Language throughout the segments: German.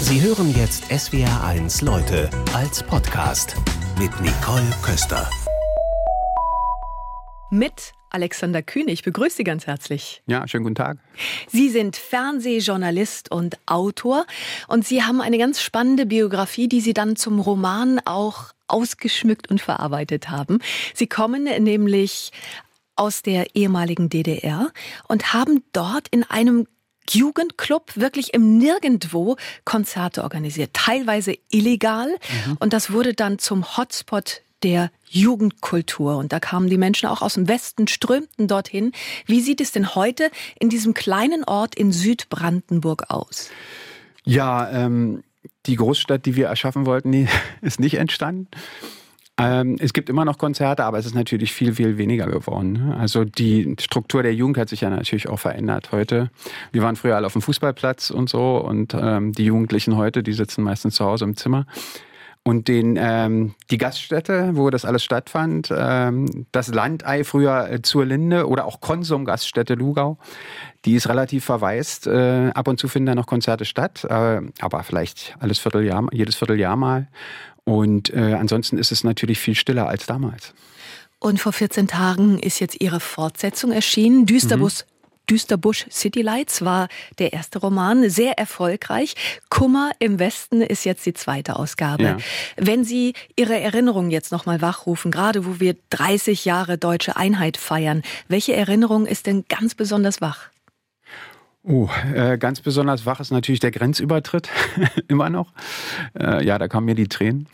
Sie hören jetzt SWR1 Leute als Podcast mit Nicole Köster. Mit Alexander Kühne. Ich begrüße Sie ganz herzlich. Ja, schönen guten Tag. Sie sind Fernsehjournalist und Autor und Sie haben eine ganz spannende Biografie, die Sie dann zum Roman auch ausgeschmückt und verarbeitet haben. Sie kommen nämlich aus der ehemaligen DDR und haben dort in einem Jugendclub wirklich im Nirgendwo Konzerte organisiert, teilweise illegal. Und das wurde dann zum Hotspot der Jugendkultur. Und da kamen die Menschen auch aus dem Westen, strömten dorthin. Wie sieht es denn heute in diesem kleinen Ort in Südbrandenburg aus? Ja, die Großstadt, die wir erschaffen wollten, die ist nicht entstanden. Es gibt immer noch Konzerte, aber es ist natürlich viel, viel weniger geworden. Also die Struktur der Jugend hat sich ja natürlich auch verändert heute. Wir waren früher alle auf dem Fußballplatz und so und die Jugendlichen heute, die sitzen meistens zu Hause im Zimmer. Und die Gaststätte, wo das alles stattfand, das Landei früher zur Linde oder auch Konsum-Gaststätte Lugau, die ist relativ verwaist. Ab und zu finden da noch Konzerte statt, aber vielleicht jedes Vierteljahr mal. Und ansonsten ist es natürlich viel stiller als damals. Und vor 14 Tagen ist jetzt Ihre Fortsetzung erschienen. Düsterbusch City Lights war der erste Roman, sehr erfolgreich. Kummer im Westen ist jetzt die zweite Ausgabe. Ja. Wenn Sie Ihre Erinnerungen jetzt nochmal wachrufen, gerade wo wir 30 Jahre deutsche Einheit feiern, welche Erinnerung ist denn ganz besonders wach? Ganz besonders wach ist natürlich der Grenzübertritt, immer noch. Ja, da kamen mir die Tränen.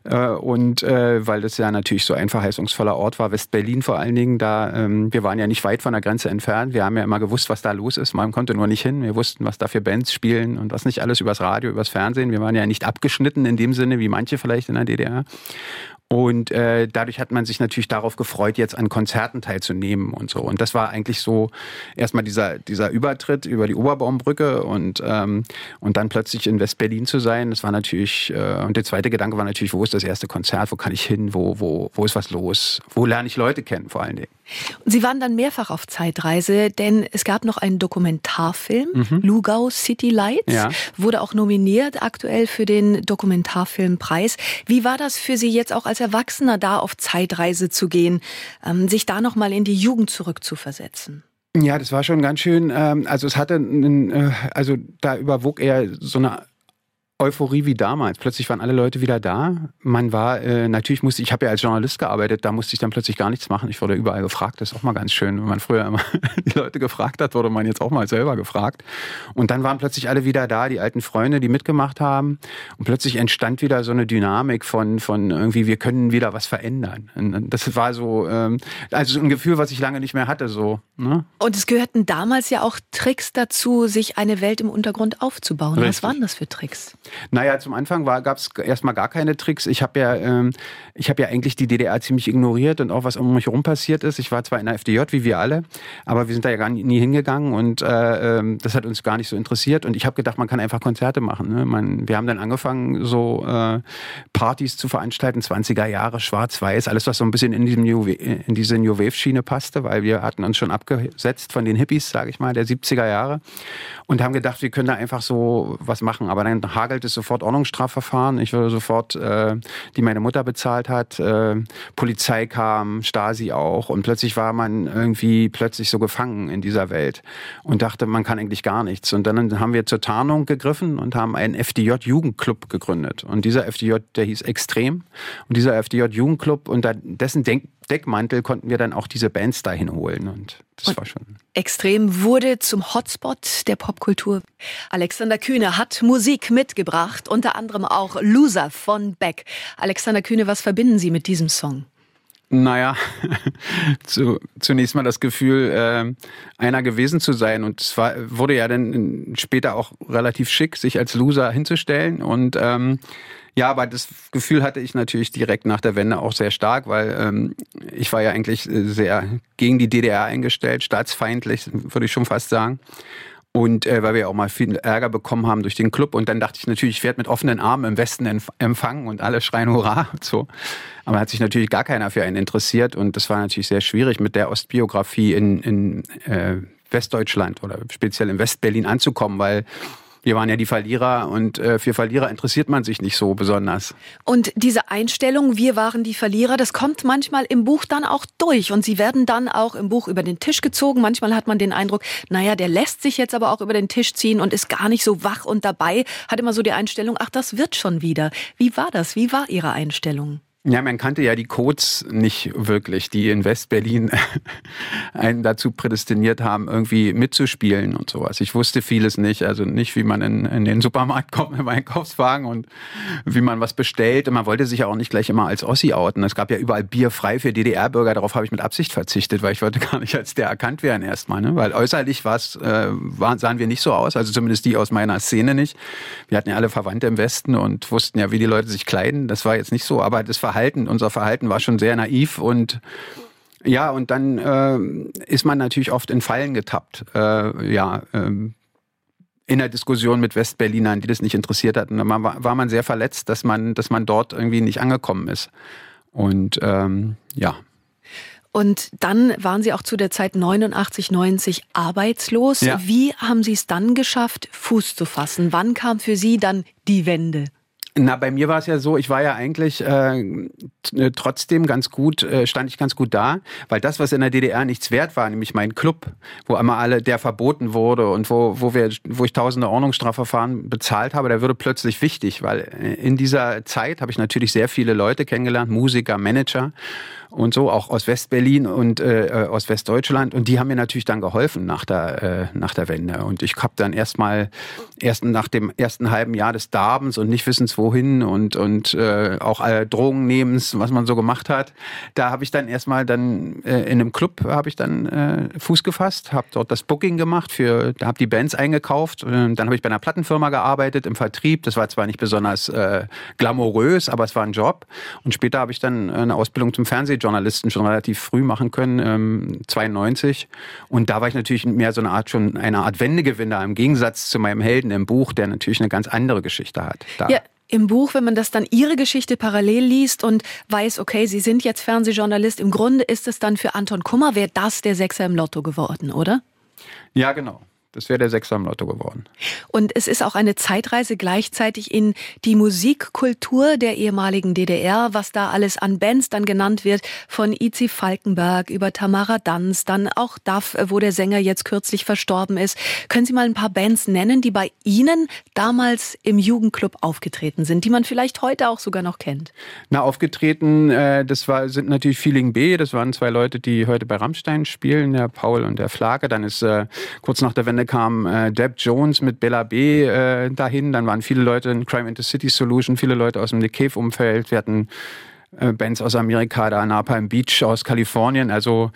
Weil das ja natürlich so ein verheißungsvoller Ort war, West-Berlin vor allen Dingen, wir waren ja nicht weit von der Grenze entfernt. Wir haben ja immer gewusst, was da los ist. Man konnte nur nicht hin. Wir wussten, was da für Bands spielen und was nicht alles übers Radio, übers Fernsehen. Wir waren ja nicht abgeschnitten in dem Sinne, wie manche vielleicht in der DDR. Und dadurch hat man sich natürlich darauf gefreut, jetzt an Konzerten teilzunehmen und so. Und das war eigentlich so erstmal dieser Übertritt über die Oberbaumbrücke und dann plötzlich in West-Berlin zu sein. Das war natürlich, und der zweite Gedanke war natürlich, wo ist das erste Konzert, wo kann ich hin, wo ist was los, wo lerne ich Leute kennen vor allen Dingen. Und Sie waren dann mehrfach auf Zeitreise, denn es gab noch einen Dokumentarfilm, Lugau City Lights, ja. Wurde auch nominiert aktuell für den Dokumentarfilmpreis. Wie war das für Sie jetzt auch als Erwachsener da auf Zeitreise zu gehen, sich da nochmal in die Jugend zurückzuversetzen? Ja, das war schon ganz schön, also es hatte, da überwog eher so eine Euphorie wie damals. Plötzlich waren alle Leute wieder da. Man war, ich habe ja als Journalist gearbeitet, da musste ich dann plötzlich gar nichts machen. Ich wurde überall gefragt, das ist auch mal ganz schön. Wenn man früher immer die Leute gefragt hat, wurde man jetzt auch mal selber gefragt. Und dann waren plötzlich alle wieder da, die alten Freunde, die mitgemacht haben. Und plötzlich entstand wieder so eine Dynamik von irgendwie, wir können wieder was verändern. Und das war so, also ein Gefühl, was ich lange nicht mehr hatte, so. Ne? Und es gehörten damals ja auch Tricks dazu, sich eine Welt im Untergrund aufzubauen. Richtig. Was waren das für Tricks? Naja, zum Anfang gab es erstmal gar keine Tricks. Ich habe ja eigentlich die DDR ziemlich ignoriert und auch was um mich herum passiert ist. Ich war zwar in der FDJ, wie wir alle, aber wir sind da ja nie hingegangen und das hat uns gar nicht so interessiert. Und ich habe gedacht, man kann einfach Konzerte machen. Ne? Wir haben dann angefangen, so Partys zu veranstalten, 20er Jahre, schwarz-weiß, alles, was so ein bisschen in diese New Wave-Schiene passte, weil wir hatten uns schon abgesetzt von den Hippies, sage ich mal, der 70er Jahre und haben gedacht, wir können da einfach so was machen. Aber dann hagelt es sofort Ordnungsstrafverfahren. Ich wurde sofort, die meine Mutter bezahlt hat, Polizei kam, Stasi auch und plötzlich war man irgendwie so gefangen in dieser Welt und dachte, man kann eigentlich gar nichts. Und dann haben wir zur Tarnung gegriffen und haben einen FDJ-Jugendclub gegründet. Und dieser FDJ, der hieß Extrem. Und dieser FDJ-Jugendclub, unter dessen Deckmantel konnten wir dann auch diese Bands dahin holen. Und das war schon... Extrem wurde zum Hotspot der Popkultur. Alexander Kühne hat Musik mitgebracht, unter anderem auch Loser von Beck. Alexander Kühne, was verbinden Sie mit diesem Song? Naja, zunächst mal das Gefühl, einer gewesen zu sein. Und es wurde ja dann später auch relativ schick, sich als Loser hinzustellen. Und ja, aber das Gefühl hatte ich natürlich direkt nach der Wende auch sehr stark, weil ich war ja eigentlich sehr gegen die DDR eingestellt, staatsfeindlich, würde ich schon fast sagen. Und weil wir auch mal viel Ärger bekommen haben durch den Club. Und dann dachte ich natürlich, ich werde mit offenen Armen im Westen empfangen und alle schreien Hurra und so. Aber hat sich natürlich gar keiner für einen interessiert. Und das war natürlich sehr schwierig, mit der Ostbiografie in Westdeutschland oder speziell in Westberlin anzukommen, weil Wir waren ja die Verlierer und für Verlierer interessiert man sich nicht so besonders. Und diese Einstellung, wir waren die Verlierer, das kommt manchmal im Buch dann auch durch. Und sie werden dann auch im Buch über den Tisch gezogen. Manchmal hat man den Eindruck, naja, der lässt sich jetzt aber auch über den Tisch ziehen und ist gar nicht so wach und dabei. Hat immer so die Einstellung, ach, das wird schon wieder. Wie war das? Wie war Ihre Einstellung? Ja, man kannte ja die Codes nicht wirklich, die in West-Berlin einen dazu prädestiniert haben, irgendwie mitzuspielen und sowas. Ich wusste vieles nicht, also nicht, wie man in den Supermarkt kommt mit dem Einkaufswagen und wie man was bestellt. Und man wollte sich ja auch nicht gleich immer als Ossi outen. Es gab ja überall Bier frei für DDR-Bürger, darauf habe ich mit Absicht verzichtet, weil ich wollte gar nicht als der erkannt werden erstmal. Ne? Weil äußerlich sahen wir nicht so aus, also zumindest die aus meiner Szene nicht. Wir hatten ja alle Verwandte im Westen und wussten ja, wie die Leute sich kleiden. Das war jetzt nicht so, aber unser Verhalten war schon sehr naiv und ja, und dann ist man natürlich oft in Fallen getappt. In der Diskussion mit Westberlinern, die das nicht interessiert hatten. Da war man sehr verletzt, dass man dort irgendwie nicht angekommen ist. Und ja. Und dann waren Sie auch zu der Zeit 89, 90 arbeitslos. Ja. Wie haben Sie es dann geschafft, Fuß zu fassen? Wann kam für Sie dann die Wende? Na, bei mir war es ja so, ich war ja eigentlich trotzdem stand ich ganz gut da, weil das, was in der DDR nichts wert war, nämlich mein Club, wo immer der verboten wurde und wo ich tausende Ordnungsstrafverfahren bezahlt habe, der wurde plötzlich wichtig, weil in dieser Zeit habe ich natürlich sehr viele Leute kennengelernt, Musiker, Manager und so, auch aus Westberlin und aus Westdeutschland, und die haben mir natürlich dann geholfen nach der Wende. Und ich habe dann erst nach dem ersten halben Jahr des Darbens und nicht wissens wohin und auch Drogennehmens, was man so gemacht hat, da habe ich dann erstmal in einem Club habe ich dann Fuß gefasst, habe dort das Booking gemacht, da habe die Bands eingekauft, dann habe ich bei einer Plattenfirma gearbeitet im Vertrieb. Das war zwar nicht besonders glamourös, aber es war ein Job. Und später habe ich dann eine Ausbildung zum Fernsehjournalisten schon relativ früh machen können, 92. Und da war ich natürlich mehr so eine Art Wendegewinner im Gegensatz zu meinem Helden im Buch, der natürlich eine ganz andere Geschichte hat. Ja. Im Buch, wenn man das dann Ihre Geschichte parallel liest und weiß, okay, Sie sind jetzt Fernsehjournalist, im Grunde ist es dann für Anton Kummer, wäre das der Sechser im Lotto geworden, oder? Ja, genau. Das wäre der Sechser im Lotto geworden. Und es ist auch eine Zeitreise gleichzeitig in die Musikkultur der ehemaligen DDR, was da alles an Bands dann genannt wird, von Izi Falkenberg über Tamara Danz, dann auch DAF, wo der Sänger jetzt kürzlich verstorben ist. Können Sie mal ein paar Bands nennen, die bei Ihnen damals im Jugendclub aufgetreten sind, die man vielleicht heute auch sogar noch kennt? Na, aufgetreten, sind natürlich Feeling B, das waren zwei Leute, die heute bei Rammstein spielen, der Paul und der Flake. Dann ist kurz nach der Wende kam Deb Jones mit Bella B dahin. Dann waren viele Leute in Crime into City Solution, viele Leute aus dem Nick Cave-Umfeld. Wir hatten Bands aus Amerika, da Napalm Beach aus Kalifornien.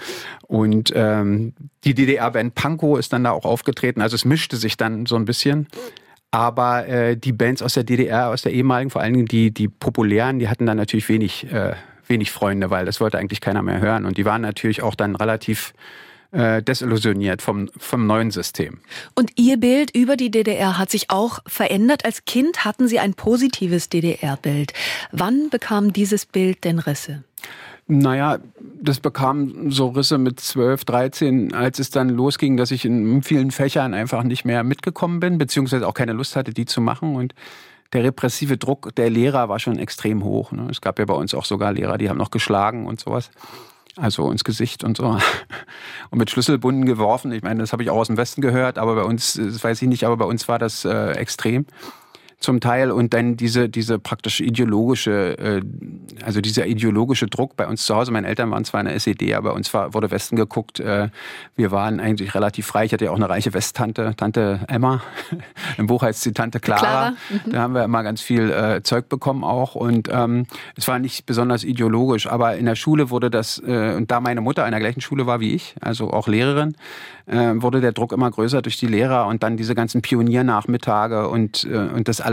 Und die DDR-Band Pankow ist dann da auch aufgetreten. Also es mischte sich dann so ein bisschen. Aber die Bands aus der DDR, aus der ehemaligen, vor allen Dingen die populären, die hatten dann natürlich wenig Freunde, weil das wollte eigentlich keiner mehr hören. Und die waren natürlich auch dann relativ desillusioniert vom neuen System. Und Ihr Bild über die DDR hat sich auch verändert. Als Kind hatten Sie ein positives DDR-Bild. Wann bekam dieses Bild denn Risse? Naja, das bekam so Risse mit 12, 13, als es dann losging, dass ich in vielen Fächern einfach nicht mehr mitgekommen bin, beziehungsweise auch keine Lust hatte, die zu machen. Und der repressive Druck der Lehrer war schon extrem hoch. Ne? Es gab ja bei uns auch sogar Lehrer, die haben noch geschlagen und sowas. Also ins Gesicht und so. Und mit Schlüsselbunden geworfen. Ich meine, das habe ich auch aus dem Westen gehört, aber bei uns, das weiß ich nicht, aber bei uns war das extrem zum Teil. Und dann diese praktisch ideologische, dieser ideologische Druck bei uns zu Hause. Meine Eltern waren zwar in der SED, aber bei uns wurde Westen geguckt. Wir waren eigentlich relativ frei. Ich hatte ja auch eine reiche Westtante, Tante Emma. Im Buch heißt sie Tante Clara. Da haben wir immer ganz viel Zeug bekommen auch. Und es war nicht besonders ideologisch. Aber in der Schule wurde das, und da meine Mutter an der gleichen Schule war wie ich, also auch Lehrerin, wurde der Druck immer größer durch die Lehrer und dann diese ganzen Pioniernachmittage und das alles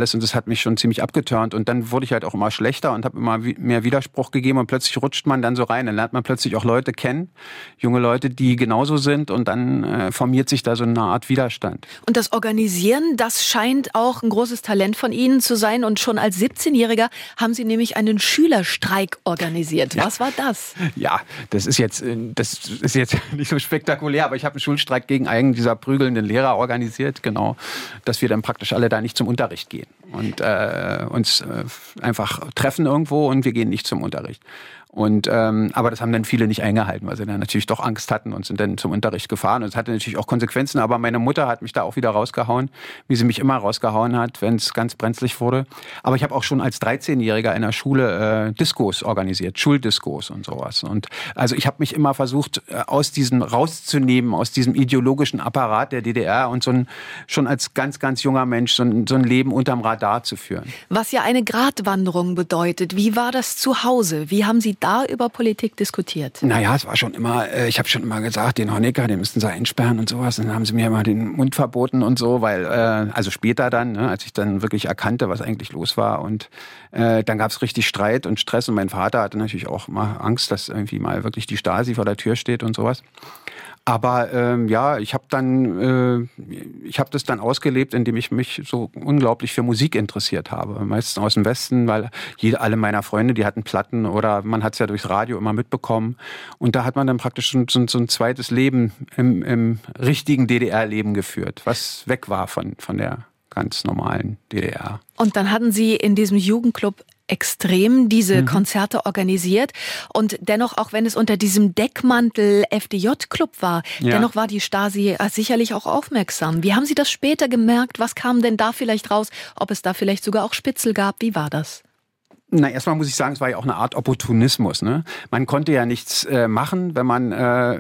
alles und das hat mich schon ziemlich abgeturnt. Und dann wurde ich halt auch immer schlechter und habe immer mehr Widerspruch gegeben und plötzlich rutscht man dann so rein. Dann lernt man plötzlich auch Leute kennen, junge Leute, die genauso sind und dann formiert sich da so eine Art Widerstand. Und das Organisieren, das scheint auch ein großes Talent von Ihnen zu sein. Und schon als 17-Jähriger haben Sie nämlich einen Schülerstreik organisiert. Ja. Was war das? Ja, das ist jetzt nicht so spektakulär, aber ich habe einen Schulstreik gegen einen dieser prügelnden Lehrer organisiert, genau, dass wir dann praktisch alle da nicht zum Unterricht gehen und uns einfach treffen irgendwo und wir gehen nicht zum Unterricht. Und aber das haben dann viele nicht eingehalten, weil sie dann natürlich doch Angst hatten und sind dann zum Unterricht gefahren. Und es hatte natürlich auch Konsequenzen, aber meine Mutter hat mich da auch wieder rausgehauen, wie sie mich immer rausgehauen hat, wenn es ganz brenzlig wurde. Aber ich habe auch schon als 13-Jähriger in der Schule Diskos organisiert, Schuldiskos und sowas. Und also ich habe mich immer versucht, aus diesem rauszunehmen, aus diesem ideologischen Apparat der DDR und schon als ganz, ganz junger Mensch so ein Leben unterm Radar zu führen. Was ja eine Gratwanderung bedeutet. Wie war das zu Hause? Wie haben Sie da über Politik diskutiert? Naja, es war schon immer, ich habe schon immer gesagt, den Honecker, den müssten sie einsperren und sowas. Dann haben sie mir immer den Mund verboten und so, weil, also später dann, ne, als ich dann wirklich erkannte, was eigentlich los war. Und dann gab es richtig Streit und Stress. Und mein Vater hatte natürlich auch mal Angst, dass irgendwie mal wirklich die Stasi vor der Tür steht und sowas. Aber ja, ich habe das dann ausgelebt, indem ich mich so unglaublich für Musik interessiert habe. Meistens aus dem Westen, weil alle meiner Freunde, die hatten Platten oder man hat es ja durchs Radio immer mitbekommen. Und da hat man dann praktisch so ein zweites Leben im richtigen DDR-Leben geführt, was weg war von der ganz normalen DDR. Und dann hatten Sie in diesem Jugendclub extrem diese Konzerte organisiert und dennoch, auch wenn es unter diesem Deckmantel FDJ-Club war, dennoch war die Stasi sicherlich auch aufmerksam. Wie haben Sie das später gemerkt? Was kam denn da vielleicht raus? Ob es da vielleicht sogar auch Spitzel gab? Wie war das? Na, erstmal muss ich sagen, es war ja auch eine Art Opportunismus, ne? Man konnte ja nichts machen, wenn man,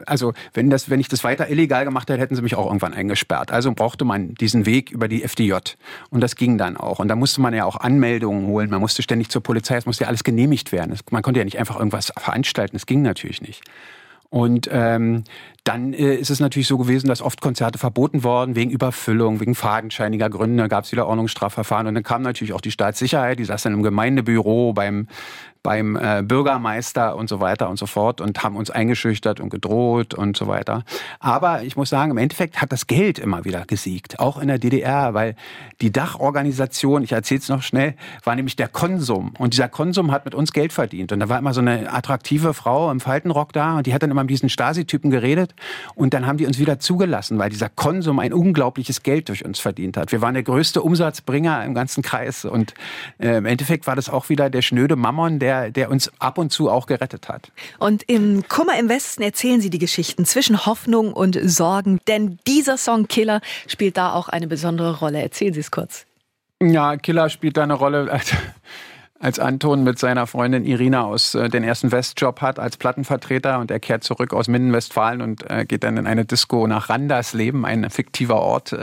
wenn ich das weiter illegal gemacht hätte, hätten sie mich auch irgendwann eingesperrt. Also brauchte man diesen Weg über die FDJ. Und das ging dann auch. Und da musste man ja auch Anmeldungen holen. Man musste ständig zur Polizei. Es musste ja alles genehmigt werden. Man konnte ja nicht einfach irgendwas veranstalten. Das ging natürlich nicht. Und dann ist es natürlich so gewesen, dass oft Konzerte verboten worden, wegen Überfüllung, wegen fadenscheiniger Gründe, gab es wieder Ordnungsstrafverfahren. Und dann kam natürlich auch die Staatssicherheit, die saß dann im Gemeindebüro, beim Bürgermeister und so weiter und so fort und haben uns eingeschüchtert und gedroht und so weiter. Aber ich muss sagen, im Endeffekt hat das Geld immer wieder gesiegt, auch in der DDR, weil die Dachorganisation, ich erzähle es noch schnell, war nämlich der Konsum. Und dieser Konsum hat mit uns Geld verdient. Und da war immer so eine attraktive Frau im Faltenrock da und die hat dann immer mit diesen Stasi-Typen geredet und dann haben die uns wieder zugelassen, weil dieser Konsum ein unglaubliches Geld durch uns verdient hat. Wir waren der größte Umsatzbringer im ganzen Kreis und im Endeffekt war das auch wieder der schnöde Mammon, der uns ab und zu auch gerettet hat. Und im Kummer im Westen erzählen Sie die Geschichten zwischen Hoffnung und Sorgen, denn dieser Song Killer spielt da auch eine besondere Rolle. Erzählen Sie es kurz. Ja, Killer spielt da eine Rolle, als Anton mit seiner Freundin Irina den ersten Westjob hat als Plattenvertreter und er kehrt zurück aus Minden-Westfalen und geht dann in eine Disco nach Randersleben, ein fiktiver Ort,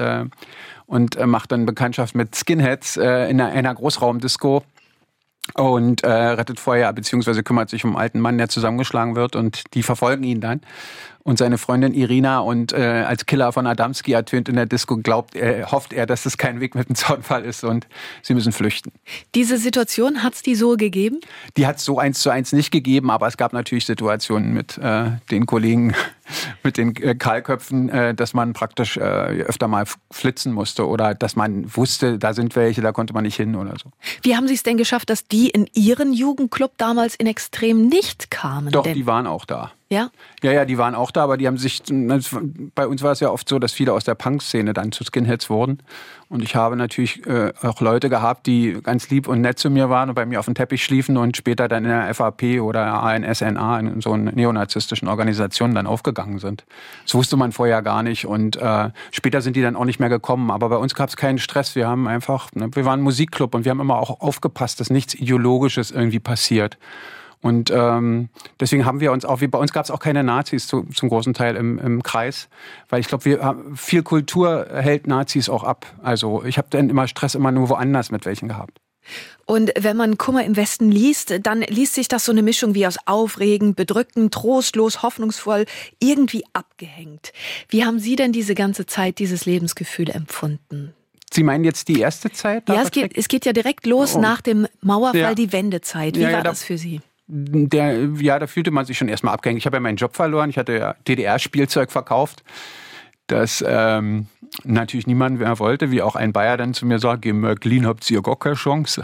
und macht dann Bekanntschaft mit Skinheads in einer Großraumdisco. Und rettet Feuer, beziehungsweise kümmert sich um einen alten Mann, der zusammengeschlagen wird und die verfolgen ihn dann. Und seine Freundin Irina und als Killer von Adamski ertönt in der Disco, hofft er, dass es kein Weg mit dem Zaunfall ist und sie müssen flüchten. Diese Situation, hat es die so gegeben? Die hat es so 1:1 nicht gegeben, aber es gab natürlich Situationen mit den Kollegen, mit den Kahlköpfen, dass man praktisch öfter mal flitzen musste oder dass man wusste, da sind welche, da konnte man nicht hin oder so. Wie haben Sie es denn geschafft, dass die in Ihren Jugendclub damals in Extrem nicht kamen? Doch, die waren auch da. Ja? Ja, die waren auch da, aber die haben sich, bei uns war es ja oft so, dass viele aus der Punk-Szene dann zu Skinheads wurden. Und ich habe natürlich auch Leute gehabt, die ganz lieb und nett zu mir waren und bei mir auf dem Teppich schliefen und später dann in der FAP oder ANSNA, in so einer neonazistischen Organisation dann aufgegangen sind. Das wusste man vorher gar nicht und später sind die dann auch nicht mehr gekommen. Aber bei uns gab es keinen Stress. Wir haben einfach, wir waren ein Musikclub und wir haben immer auch aufgepasst, dass nichts Ideologisches irgendwie passiert. Und deswegen haben wir uns auch, bei uns gab es auch keine Nazis zum großen Teil im Kreis, weil ich glaube, viel Kultur hält Nazis auch ab. Also ich habe dann immer Stress immer nur woanders mit welchen gehabt. Und wenn man Kummer im Westen liest, dann liest sich das so eine Mischung wie aus aufregend, bedrückend, trostlos, hoffnungsvoll, irgendwie abgehängt. Wie haben Sie denn diese ganze Zeit dieses Lebensgefühl empfunden? Sie meinen jetzt die erste Zeit? Ja, es geht ja direkt los nach dem Mauerfall, die Wendezeit. Wie war das für Sie? Da fühlte man sich schon erstmal abgehängt. Ich habe ja meinen Job verloren. Ich hatte ja DDR-Spielzeug verkauft, das natürlich niemand mehr wollte, wie auch ein Bayer dann zu mir sagt, gegen Mörklin habt ihr gar keine Chance.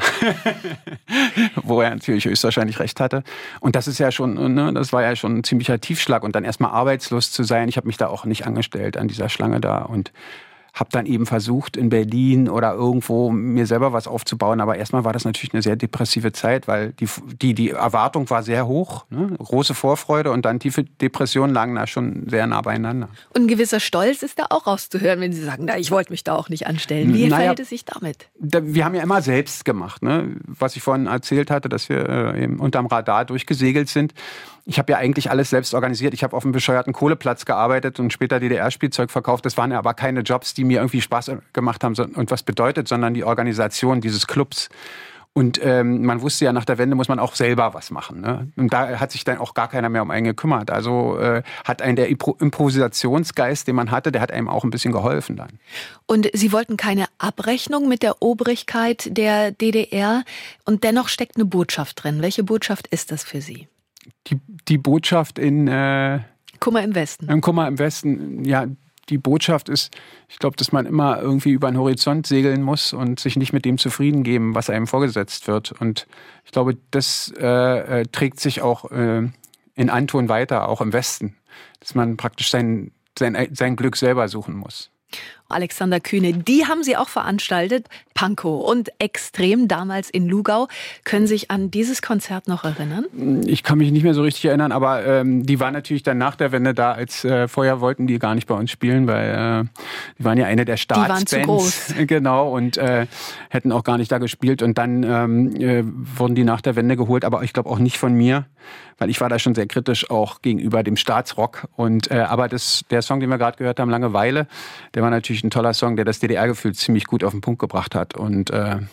Wo er natürlich höchstwahrscheinlich recht hatte. Und das ist ja schon, das war ja schon ein ziemlicher Tiefschlag. Und dann erstmal arbeitslos zu sein. Ich habe mich da auch nicht angestellt an dieser Schlange da und habe dann eben versucht, in Berlin oder irgendwo mir selber was aufzubauen. Aber erstmal war das natürlich eine sehr depressive Zeit, weil die Erwartung war sehr hoch. Ne? Große Vorfreude und dann tiefe Depressionen lagen da schon sehr nah beieinander. Und ein gewisser Stolz ist da auch rauszuhören, wenn Sie sagen, ich wollte mich da auch nicht anstellen. Wie verhält es sich damit? Wir haben ja immer selbst gemacht. Ne? Was ich vorhin erzählt hatte, dass wir eben unterm Radar durchgesegelt sind. Ich habe ja eigentlich alles selbst organisiert. Ich habe auf einem bescheuerten Kohleplatz gearbeitet und später DDR-Spielzeug verkauft. Das waren ja aber keine Jobs, die mir irgendwie Spaß gemacht haben und was bedeutet, sondern die Organisation dieses Clubs. Und man wusste ja, nach der Wende muss man auch selber was machen. Ne? Und da hat sich dann auch gar keiner mehr um einen gekümmert. Also hat einen der Improvisationsgeist, den man hatte, der hat einem auch ein bisschen geholfen dann. Und Sie wollten keine Abrechnung mit der Obrigkeit der DDR. Und dennoch steckt eine Botschaft drin. Welche Botschaft ist das für Sie? Die Botschaft in Kummer im Westen. Im Kummer im Westen, ja, die Botschaft ist, ich glaube, dass man immer irgendwie über den Horizont segeln muss und sich nicht mit dem zufrieden geben, was einem vorgesetzt wird. Und ich glaube, das trägt sich auch in Anton weiter, auch im Westen, dass man praktisch sein Glück selber suchen muss. Alexander Kühne, die haben Sie auch veranstaltet. Pankow und Extrem, damals in Lugau. Können Sie sich an dieses Konzert noch erinnern? Ich kann mich nicht mehr so richtig erinnern, aber die waren natürlich dann nach der Wende da. Als vorher wollten die gar nicht bei uns spielen, weil die waren ja eine der Staatsbands. Die waren zu groß. Genau, und hätten auch gar nicht da gespielt. Und dann wurden die nach der Wende geholt, aber ich glaube auch nicht von mir, weil ich war da schon sehr kritisch auch gegenüber dem Staatsrock. Und aber der Song, den wir gerade gehört haben, Langeweile, der war natürlich ein toller Song, der das DDR-Gefühl ziemlich gut auf den Punkt gebracht hat und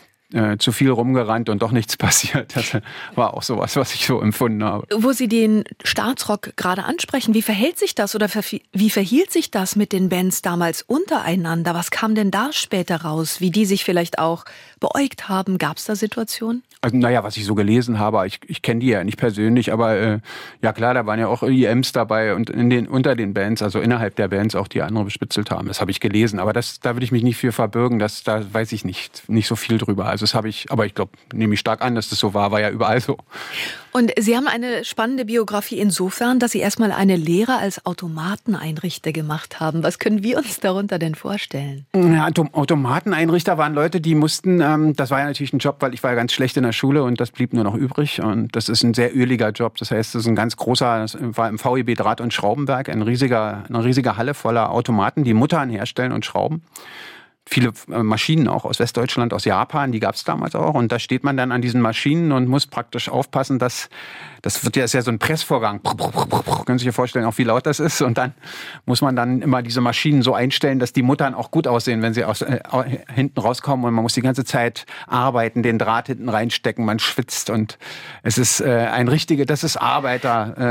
zu viel rumgerannt und doch nichts passiert. Das war auch sowas, was ich so empfunden habe. Wo Sie den Staatsrock gerade ansprechen, wie verhält sich das oder wie verhielt sich das mit den Bands damals untereinander? Was kam denn da später raus? Wie die sich vielleicht auch beäugt haben? Gab es da Situationen? Also, was ich so gelesen habe, ich kenne die ja nicht persönlich, aber ja klar, da waren ja auch IEMs dabei und unter den Bands, also innerhalb der Bands auch, die andere bespitzelt haben. Das habe ich gelesen, aber da will ich mich nicht für verbürgen, da weiß ich nicht so viel drüber. Also das habe ich, aber ich glaube, nehme ich stark an, dass das so war ja überall so. Und Sie haben eine spannende Biografie insofern, dass Sie erstmal eine Lehre als Automateneinrichter gemacht haben. Was können wir uns darunter denn vorstellen? Ja, Automateneinrichter waren Leute, die mussten, das war ja natürlich ein Job, weil ich war ja ganz schlecht in der Schule und das blieb nur noch übrig. Und das ist ein sehr öliger Job. Das heißt, das ist ein ganz großer, das war im VEB Draht- und Schraubenwerk, eine riesige Halle voller Automaten, die Muttern herstellen und schrauben. Viele Maschinen auch aus Westdeutschland, aus Japan, die gab es damals auch. Und da steht man dann an diesen Maschinen und muss praktisch aufpassen, dass ist ja so ein Pressvorgang. Können Sie sich vorstellen, auch wie laut das ist. Und dann muss man dann immer diese Maschinen so einstellen, dass die Muttern auch gut aussehen, wenn sie hinten rauskommen. Und man muss die ganze Zeit arbeiten, den Draht hinten reinstecken, man schwitzt. Und es ist das ist Arbeit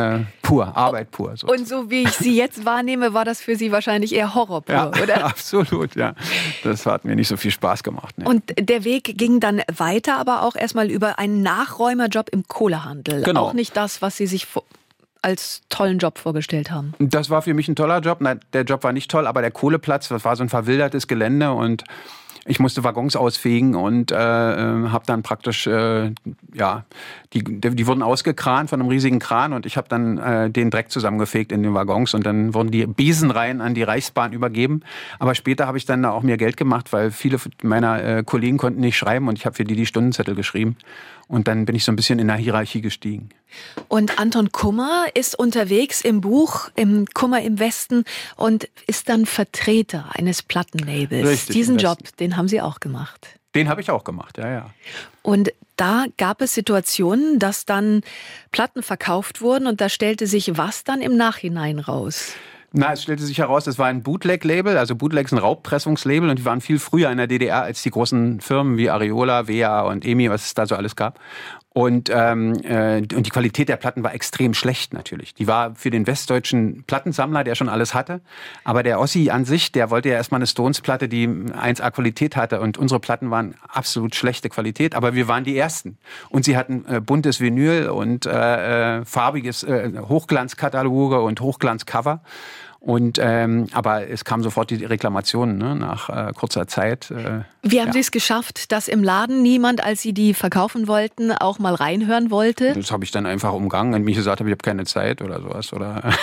pur. So. Und so wie ich Sie jetzt wahrnehme, war das für Sie wahrscheinlich eher Horror pur, ja, oder? Absolut, ja. Das hat mir nicht so viel Spaß gemacht. Ne. Und der Weg ging dann weiter, aber auch erstmal über einen Nachräumerjob im Kohlehandel. Genau. Auch nicht das, was Sie sich als tollen Job vorgestellt haben. Das war für mich ein toller Job. Nein, der Job war nicht toll, aber der Kohleplatz, das war so ein verwildertes Gelände und ich musste Waggons ausfegen und habe dann praktisch, die wurden ausgekrant von einem riesigen Kran und ich habe dann den Dreck zusammengefegt in den Waggons und dann wurden die Besenreihen an die Reichsbahn übergeben. Aber später habe ich dann auch mehr Geld gemacht, weil viele meiner Kollegen konnten nicht schreiben und ich habe für die Stundenzettel geschrieben. Und dann bin ich so ein bisschen in der Hierarchie gestiegen. Und Anton Kummer ist unterwegs im Buch im Kummer im Westen und ist dann Vertreter eines Plattenlabels. Richtig, diesen Job, den haben Sie auch gemacht. Den habe ich auch gemacht, ja. Und da gab es Situationen, dass dann Platten verkauft wurden und da stellte sich was dann im Nachhinein raus? Es stellte sich heraus, das war ein Bootleg-Label, also Bootleg ist ein Raubpressungslabel und die waren viel früher in der DDR als die großen Firmen wie Areola, WEA und EMI, was es da so alles gab. Und die Qualität der Platten war extrem schlecht natürlich. Die war für den westdeutschen Plattensammler, der schon alles hatte. Aber der Ossi an sich, der wollte ja erstmal eine Stones-Platte, die 1A Qualität hatte. Und unsere Platten waren absolut schlechte Qualität. Aber wir waren die Ersten. Und sie hatten buntes Vinyl und farbiges Hochglanzkataloge und Hochglanzcover. Und aber es kam sofort die Reklamation, ne, nach kurzer Zeit. Wie haben Sie es geschafft, dass im Laden niemand, als Sie die verkaufen wollten, auch mal reinhören wollte? Das habe ich dann einfach umgangen und mich gesagt habe, ich habe keine Zeit oder sowas.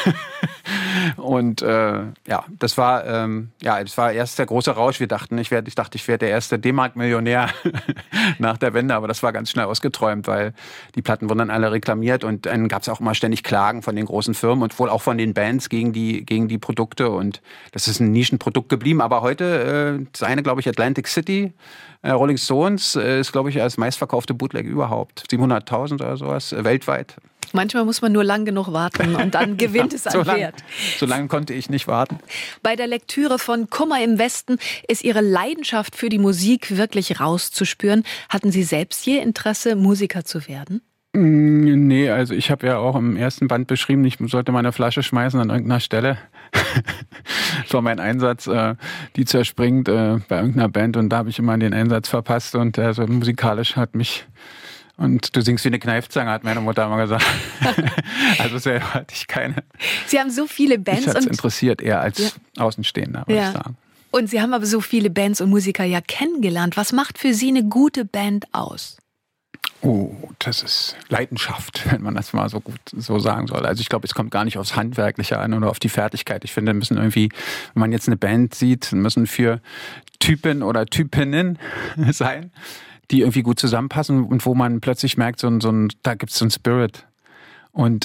Und das war erst der große Rausch. Ich dachte, ich werde der erste D-Mark-Millionär nach der Wende, aber das war ganz schnell ausgeträumt, weil die Platten wurden dann alle reklamiert und dann gab es auch immer ständig Klagen von den großen Firmen und wohl auch von den Bands gegen die Produkte, und das ist ein Nischenprodukt geblieben. Aber heute, das eine, glaube ich, Atlantic City, Rolling Stones, ist, glaube ich, das meistverkaufte Bootleg überhaupt. 700.000 oder sowas, weltweit. Manchmal muss man nur lang genug warten und dann gewinnt es an Wert. So lange konnte ich nicht warten. Bei der Lektüre von Kummer im Westen ist Ihre Leidenschaft für die Musik wirklich rauszuspüren. Hatten Sie selbst je Interesse, Musiker zu werden? Nee, also ich habe ja auch im ersten Band beschrieben, ich sollte mal eine Flasche schmeißen an irgendeiner Stelle. Das war mein Einsatz, die zerspringt bei irgendeiner Band, und da habe ich immer den Einsatz verpasst, und also musikalisch hat mich... Und du singst wie eine Kneifzange, hat meine Mutter immer gesagt. Also selber hatte ich keine. Sie haben so viele Bands. Mich hat's interessiert eher als Außenstehender, würde ich sagen. Und Sie haben aber so viele Bands und Musiker ja kennengelernt. Was macht für Sie eine gute Band aus? Oh, das ist Leidenschaft, wenn man das mal so gut so sagen soll. Also ich glaube, es kommt gar nicht aufs Handwerkliche an oder auf die Fertigkeit. Ich finde, müssen irgendwie, wenn man jetzt eine Band sieht, müssen 4 Typen oder Typinnen sein, die irgendwie gut zusammenpassen und wo man plötzlich merkt, da gibt's so einen Spirit. Und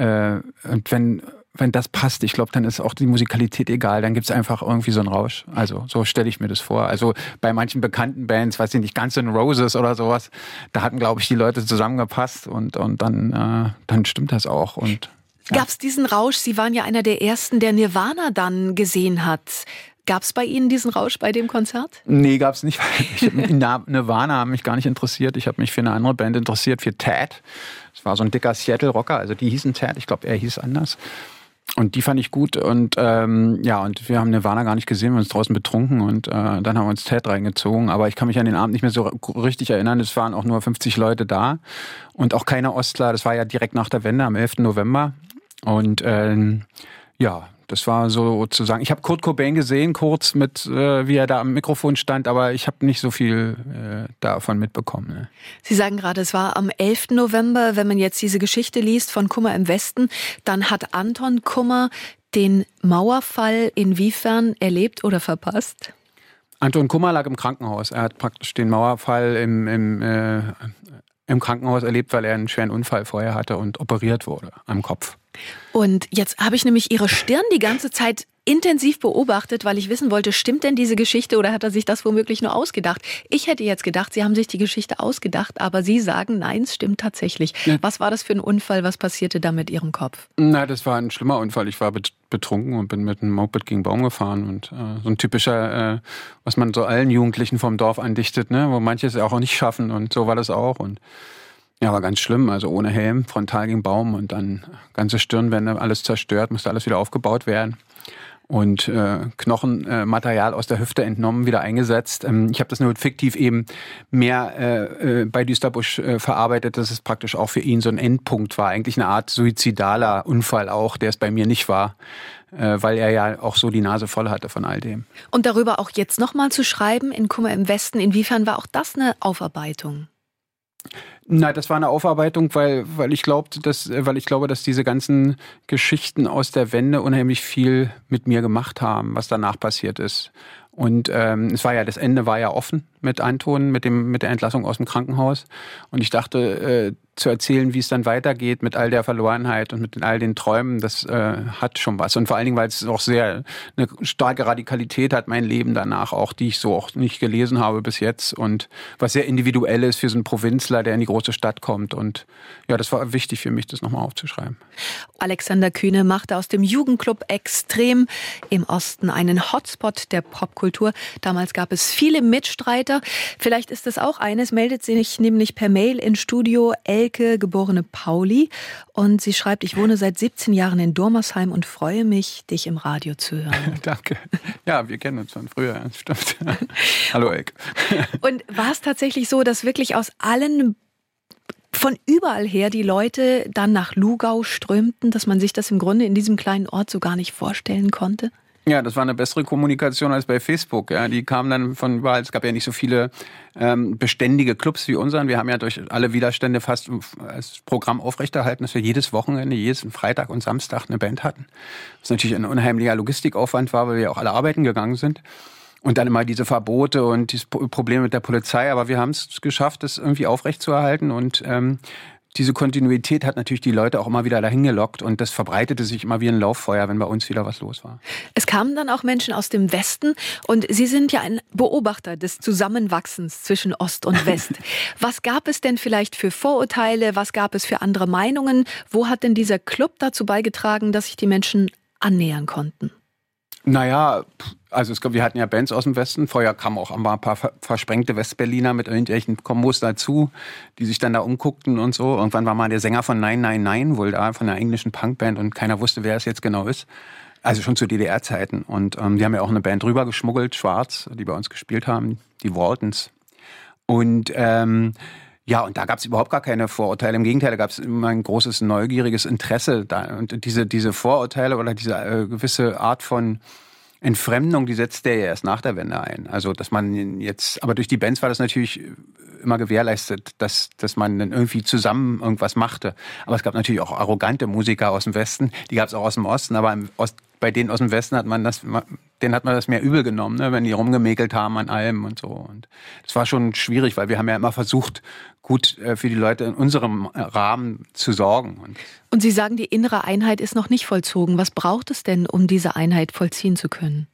wenn das passt, ich glaube, dann ist auch die Musikalität egal, dann gibt's einfach irgendwie so einen Rausch. Also so stelle ich mir das vor. Also bei manchen bekannten Bands, weiß ich nicht, Guns N' Roses oder sowas, da hatten, glaube ich, die Leute zusammengepasst, und dann stimmt das auch. Und Gab's diesen Rausch? Sie waren ja einer der Ersten, der Nirvana dann gesehen hat. Gab es bei Ihnen diesen Rausch bei dem Konzert? Nee, gab es nicht. Nirvana haben mich gar nicht interessiert. Ich habe mich für eine andere Band interessiert, für Tad. Das war so ein dicker Seattle-Rocker. Also die hießen Tad. Ich glaube, er hieß anders. Und die fand ich gut. Und und wir haben Nirvana gar nicht gesehen. Wir haben uns draußen betrunken. Und dann haben wir uns Tad reingezogen. Aber ich kann mich an den Abend nicht mehr so richtig erinnern. Es waren auch nur 50 Leute da. Und auch keine Ostler. Das war ja direkt nach der Wende, am 11. November. Und das war sozusagen, ich habe Kurt Cobain gesehen, kurz mit, wie er da am Mikrofon stand, aber ich habe nicht so viel davon mitbekommen. Ne? Sie sagen gerade, es war am 11. November, wenn man jetzt diese Geschichte liest von Kummer im Westen, dann hat Anton Kummer den Mauerfall inwiefern erlebt oder verpasst? Anton Kummer lag im Krankenhaus. Er hat praktisch den Mauerfall im Krankenhaus erlebt, weil er einen schweren Unfall vorher hatte und operiert wurde am Kopf. Und jetzt habe ich nämlich Ihre Stirn die ganze Zeit intensiv beobachtet, weil ich wissen wollte, stimmt denn diese Geschichte oder hat er sich das womöglich nur ausgedacht? Ich hätte jetzt gedacht, Sie haben sich die Geschichte ausgedacht, aber Sie sagen, nein, es stimmt tatsächlich. Ja. Was war das für ein Unfall? Was passierte da mit Ihrem Kopf? Na, das war ein schlimmer Unfall. Ich war betrunken und bin mit einem Moped gegen einen Baum gefahren. Und so ein typischer, was man so allen Jugendlichen vom Dorf andichtet, ne? Wo manche es auch nicht schaffen. Und so war das auch. Und ja, war ganz schlimm, also ohne Helm, frontal gegen Baum und dann ganze Stirnwände, alles zerstört, musste alles wieder aufgebaut werden. Und Knochenmaterial aus der Hüfte entnommen, wieder eingesetzt. Ich habe das nur fiktiv eben mehr bei Düsterbusch verarbeitet, dass es praktisch auch für ihn so ein Endpunkt war. Eigentlich eine Art suizidaler Unfall auch, der es bei mir nicht war, weil er ja auch so die Nase voll hatte von all dem. Und darüber auch jetzt nochmal zu schreiben, in Kummer im Westen, inwiefern war auch das eine Aufarbeitung? Nein, das war eine Aufarbeitung, weil ich glaube, dass diese ganzen Geschichten aus der Wende unheimlich viel mit mir gemacht haben, was danach passiert ist. Und das Ende war ja offen mit Anton, mit der Entlassung aus dem Krankenhaus. Und ich dachte, zu erzählen, wie es dann weitergeht mit all der Verlorenheit und mit all den Träumen, das hat schon was. Und vor allen Dingen, weil es auch sehr eine starke Radikalität hat, mein Leben danach auch, die ich so auch nicht gelesen habe bis jetzt und was sehr individuell ist für so einen Provinzler, der in die große Stadt kommt. Und ja, das war wichtig für mich, das nochmal aufzuschreiben. Alexander Kühne machte aus dem Jugendclub Extrem im Osten einen Hotspot der Popkultur. Damals gab es viele Mitstreiter. Vielleicht ist es auch eines, meldet sich nämlich per Mail ins Studio Elke, geborene Pauli. Und sie schreibt, ich wohne seit 17 Jahren in Dormersheim und freue mich, dich im Radio zu hören. Danke. Ja, wir kennen uns schon früher, stimmt. Hallo Elke. Und war es tatsächlich so, dass wirklich aus allen von überall her die Leute dann nach Lugau strömten, dass man sich das im Grunde in diesem kleinen Ort so gar nicht vorstellen konnte? Ja, das war eine bessere Kommunikation als bei Facebook. Ja, die kamen dann von überall. Es gab ja nicht so viele beständige Clubs wie unseren. Wir haben ja durch alle Widerstände fast als Programm aufrechterhalten, dass wir jedes Wochenende, jeden Freitag und Samstag eine Band hatten. Was natürlich ein unheimlicher Logistikaufwand war, weil wir auch alle arbeiten gegangen sind. Und dann immer diese Verbote und diese Probleme mit der Polizei. Aber wir haben es geschafft, das irgendwie aufrechtzuerhalten. Und diese Kontinuität hat natürlich die Leute auch immer wieder dahin gelockt. Und das verbreitete sich immer wie ein Lauffeuer, wenn bei uns wieder was los war. Es kamen dann auch Menschen aus dem Westen. Und Sie sind ja ein Beobachter des Zusammenwachsens zwischen Ost und West. Was gab es denn vielleicht für Vorurteile? Was gab es für andere Meinungen? Wo hat denn dieser Club dazu beigetragen, dass sich die Menschen annähern konnten? Naja, also wir hatten ja Bands aus dem Westen. Vorher kamen auch ein paar versprengte Westberliner mit irgendwelchen Kombos dazu, die sich dann da umguckten und so. Irgendwann war mal der Sänger von 999 wohl da, von einer englischen Punkband und keiner wusste, wer es jetzt genau ist. Also schon zu DDR-Zeiten. Und die haben ja auch eine Band rübergeschmuggelt, schwarz, die bei uns gespielt haben, die Waltons. Und ja, und da gab es überhaupt gar keine Vorurteile. Im Gegenteil, da gab es immer ein großes, neugieriges Interesse da. Und diese Vorurteile oder diese gewisse Art von Entfremdung, die setzt der ja erst nach der Wende ein. Also, dass man jetzt, aber durch die Bands war das natürlich immer gewährleistet, dass man dann irgendwie zusammen irgendwas machte. Aber es gab natürlich auch arrogante Musiker aus dem Westen, die gab es auch aus dem Osten, aber bei denen aus dem Westen denen hat man das mehr übel genommen, ne, wenn die rumgemäkelt haben an allem und so. Und das war schon schwierig, weil wir haben ja immer versucht, gut für die Leute in unserem Rahmen zu sorgen. Und Sie sagen, die innere Einheit ist noch nicht vollzogen. Was braucht es denn, um diese Einheit vollziehen zu können?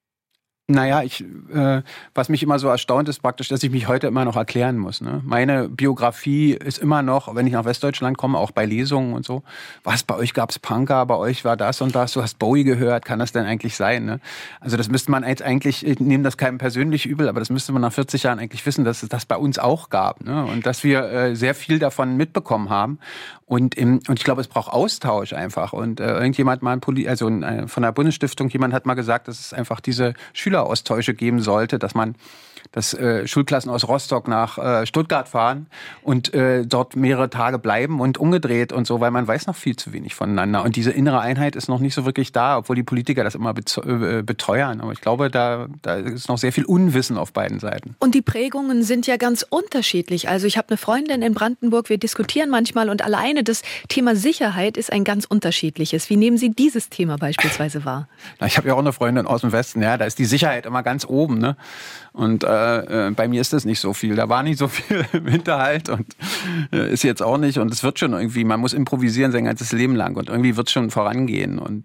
Naja, was mich immer so erstaunt ist praktisch, dass ich mich heute immer noch erklären muss. Ne? Meine Biografie ist immer noch, wenn ich nach Westdeutschland komme, auch bei Lesungen und so, was, bei euch gab's Punker, bei euch war das und das, du hast Bowie gehört, kann das denn eigentlich sein? Ne? Also das müsste man jetzt eigentlich, ich nehme das keinem persönlich übel, aber das müsste man nach 40 Jahren eigentlich wissen, dass es das bei uns auch gab. Ne? Und dass wir sehr viel davon mitbekommen haben. Und ich glaube, es braucht Austausch einfach. Und irgendjemand mal, von der Bundesstiftung, jemand hat mal gesagt, dass es einfach diese Schüleraustausche geben sollte, dass Schulklassen aus Rostock nach Stuttgart fahren und dort mehrere Tage bleiben und umgedreht und so, weil man weiß noch viel zu wenig voneinander. Und diese innere Einheit ist noch nicht so wirklich da, obwohl die Politiker das immer beteuern. Aber ich glaube, da ist noch sehr viel Unwissen auf beiden Seiten. Und die Prägungen sind ja ganz unterschiedlich. Also ich habe eine Freundin in Brandenburg, wir diskutieren manchmal und alleine das Thema Sicherheit ist ein ganz unterschiedliches. Wie nehmen Sie dieses Thema beispielsweise wahr? Ich habe ja auch eine Freundin aus dem Westen, ja, da ist die Sicherheit immer ganz oben, ne? Und bei mir ist das nicht so viel. Da war nicht so viel im Hinterhalt und ist jetzt auch nicht. Und es wird schon irgendwie, man muss improvisieren sein ganzes Leben lang und irgendwie wird es schon vorangehen. Und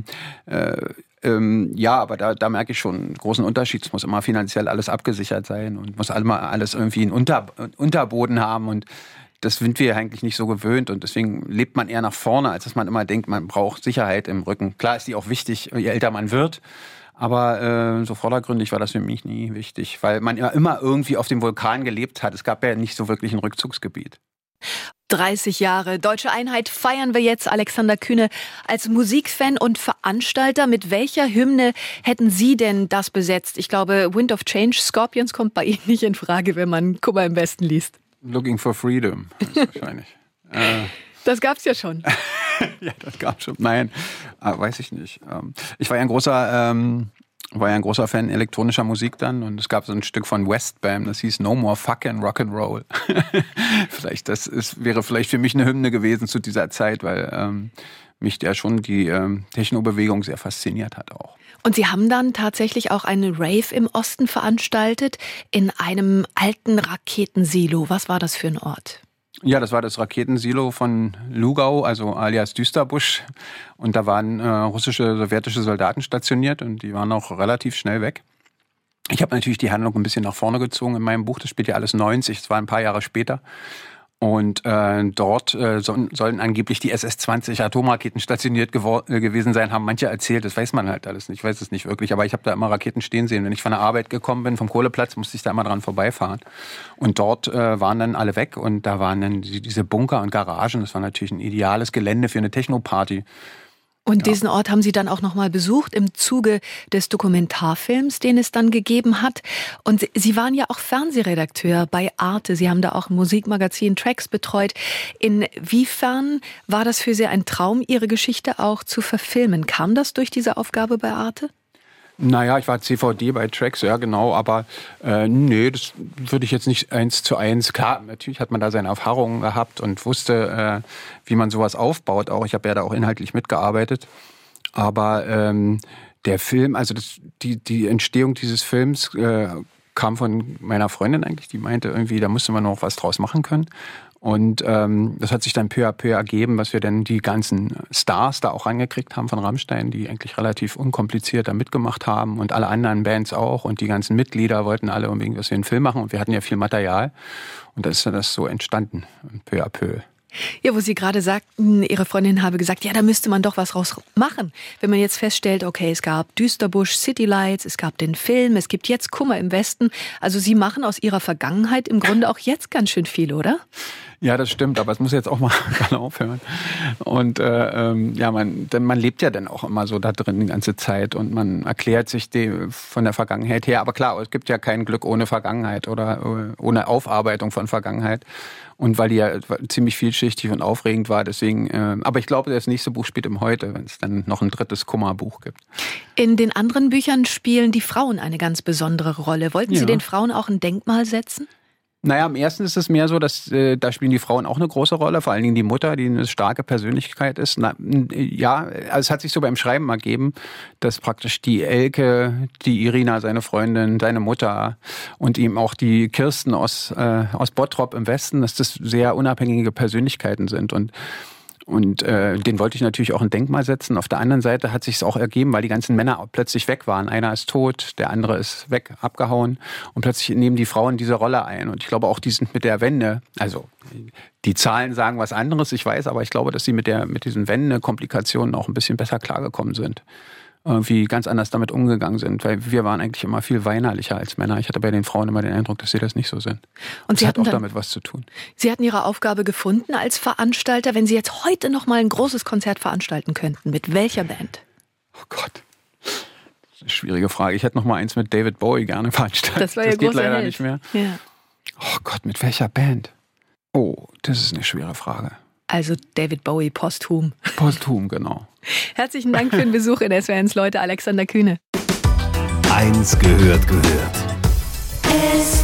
ja, aber da merke ich schon einen großen Unterschied. Es muss immer finanziell alles abgesichert sein und muss alles irgendwie einen Unterboden haben. Und das sind wir eigentlich nicht so gewöhnt. Und deswegen lebt man eher nach vorne, als dass man immer denkt, man braucht Sicherheit im Rücken. Klar ist die auch wichtig, je älter man wird. Aber so vordergründig war das für mich nie wichtig, weil man ja immer irgendwie auf dem Vulkan gelebt hat. Es gab ja nicht so wirklich ein Rückzugsgebiet. 30 Jahre Deutsche Einheit feiern wir jetzt. Alexander Kühne, als Musikfan und Veranstalter, mit welcher Hymne hätten Sie denn das besetzt? Ich glaube, Wind of Change, Scorpions kommt bei Ihnen nicht in Frage, wenn man Kummer im Westen liest. Looking for Freedom, wahrscheinlich. Das gab's ja schon. Ja, das gab's schon. Nein, weiß ich nicht. Ich war ja ein großer Fan elektronischer Musik dann und es gab so ein Stück von Westbam, das hieß No More Fucking Rock'n'Roll. Wäre vielleicht für mich eine Hymne gewesen zu dieser Zeit, weil mich ja schon die Techno-Bewegung sehr fasziniert hat auch. Und Sie haben dann tatsächlich auch eine Rave im Osten veranstaltet, in einem alten Raketensilo. Was war das für ein Ort? Ja, das war das Raketensilo von Lugau, also alias Düsterbusch. Und da waren russische, sowjetische Soldaten stationiert und die waren auch relativ schnell weg. Ich habe natürlich die Handlung ein bisschen nach vorne gezogen in meinem Buch. Das spielt ja alles 90, das war ein paar Jahre später. Und dort sollen angeblich die SS-20 Atomraketen stationiert gewesen sein, haben manche erzählt. Das weiß man halt alles nicht. Ich weiß es nicht wirklich. Aber ich habe da immer Raketen stehen sehen. Wenn ich von der Arbeit gekommen bin, vom Kohleplatz, musste ich da immer dran vorbeifahren. Und dort waren dann alle weg. Und da waren dann diese Bunker und Garagen. Das war natürlich ein ideales Gelände für eine Technoparty. Und diesen Ort haben Sie dann auch nochmal besucht im Zuge des Dokumentarfilms, den es dann gegeben hat. Und Sie waren ja auch Fernsehredakteur bei Arte. Sie haben da auch im Musikmagazin Tracks betreut. Inwiefern war das für Sie ein Traum, Ihre Geschichte auch zu verfilmen? Kam das durch diese Aufgabe bei Arte? Naja, ich war CVD bei Tracks, ja genau, aber nee, das würde ich jetzt nicht 1:1. Klar, natürlich hat man da seine Erfahrungen gehabt und wusste, wie man sowas aufbaut auch. Ich habe ja da auch inhaltlich mitgearbeitet. Aber der Film, also die Entstehung dieses Films kam von meiner Freundin eigentlich, die meinte irgendwie, da musste man noch was draus machen können. Und das hat sich dann peu à peu ergeben, was wir dann die ganzen Stars da auch rangekriegt haben von Rammstein, die eigentlich relativ unkompliziert da mitgemacht haben und alle anderen Bands auch. Und die ganzen Mitglieder wollten alle unbedingt, dass wir einen Film machen. Und wir hatten ja viel Material. Und da ist dann das so entstanden, peu à peu. Ja, wo Sie gerade sagten, Ihre Freundin habe gesagt, ja, da müsste man doch was raus machen. Wenn man jetzt feststellt, okay, es gab Düsterbusch, City Lights, es gab den Film, es gibt jetzt Kummer im Westen. Also Sie machen aus Ihrer Vergangenheit im Grunde auch jetzt ganz schön viel, oder? Ja, das stimmt, aber es muss jetzt auch mal aufhören. Und ja, man lebt ja dann auch immer so da drin die ganze Zeit und man erklärt sich von der Vergangenheit her. Aber klar, es gibt ja kein Glück ohne Vergangenheit oder ohne Aufarbeitung von Vergangenheit. Und weil die ja ziemlich vielschichtig und aufregend war, deswegen, aber ich glaube, das nächste Buch spielt im Heute, wenn es dann noch ein drittes Kummerbuch gibt. In den anderen Büchern spielen die Frauen eine ganz besondere Rolle. Wollten Sie den Frauen auch ein Denkmal setzen? Naja, am ersten ist es mehr so, dass da spielen die Frauen auch eine große Rolle, vor allen Dingen die Mutter, die eine starke Persönlichkeit ist. Ja, also es hat sich so beim Schreiben ergeben, dass praktisch die Elke, die Irina, seine Freundin, seine Mutter und eben auch die Kirsten aus Bottrop im Westen, dass das sehr unabhängige Persönlichkeiten sind. Und den wollte ich natürlich auch ein Denkmal setzen. Auf der anderen Seite hat sich es auch ergeben, weil die ganzen Männer plötzlich weg waren. Einer ist tot, der andere ist weg, abgehauen. Und plötzlich nehmen die Frauen diese Rolle ein. Und ich glaube auch, die sind mit der Wende, also die Zahlen sagen was anderes, ich weiß, aber ich glaube, dass sie mit diesen Wende-Komplikationen auch ein bisschen besser klargekommen sind. Irgendwie ganz anders damit umgegangen sind, weil wir waren eigentlich immer viel weinerlicher als Männer. Ich hatte bei den Frauen immer den Eindruck, dass sie das nicht so sind. Und das hat auch damit was zu tun. Sie hatten Ihre Aufgabe gefunden als Veranstalter. Wenn Sie jetzt heute noch mal ein großes Konzert veranstalten könnten, mit welcher Band? Oh Gott, das ist eine schwierige Frage. Ich hätte noch mal eins mit David Bowie gerne veranstaltet. Das war ja großer geht leider Held. Nicht mehr. Ja. Oh Gott, mit welcher Band? Oh, das ist eine schwere Frage. Also David Bowie posthum. Posthum, genau. Herzlichen Dank für den Besuch in SWR1 Leute, Alexander Kühne. 1 gehört.